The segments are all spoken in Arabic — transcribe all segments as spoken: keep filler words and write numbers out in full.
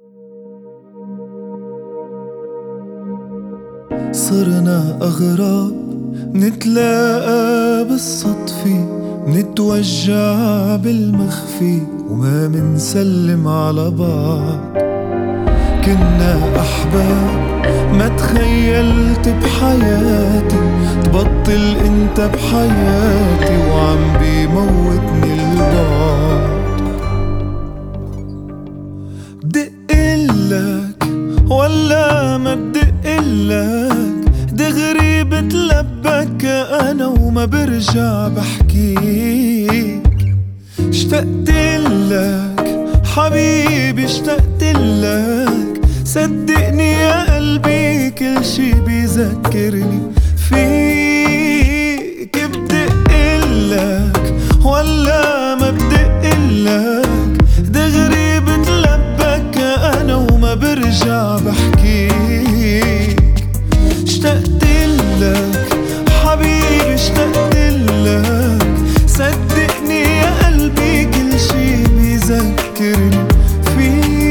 صرنا أغراب نتلاقى بالصدفة، منتوجع بالمخفي وما منسلم على بعض. كنا أحباب ما تخيلت بحياتي تبطل انت بحياتي وعم بيموتني البعد. بدقلك ولا ما بدقلك، دغري بتلبك انا وما برجع بحكيك. اشتقتلك حبيبي اشتقتلك، صدقني يا قلبي كل شي بيذكرني فيك. بدقلك ولا ما بدقلك، دغري بتلبك انا وما برجع بحكيك. اشتقتلك حبيبي اشتقتلك، صدقني يا قلبي كل شي بيذكرني فيك.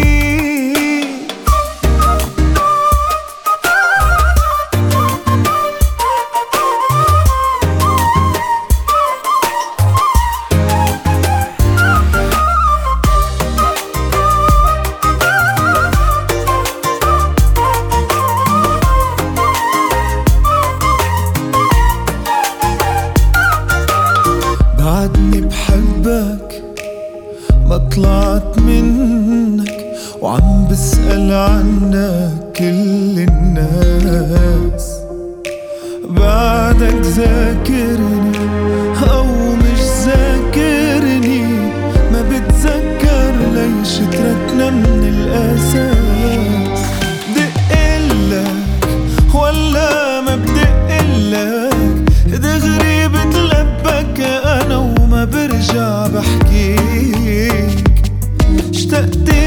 بعدني بحبك ما طلعت منك، وعم بسأل عنك كل الناس. بعدك ذاكرني أو مش ذاكرني، ما بتذكر ليش تركنا من الأساس. دقلك ولا ما بدقلك، دغري بتلبك أنا وما برجع بحكيك. اشتقت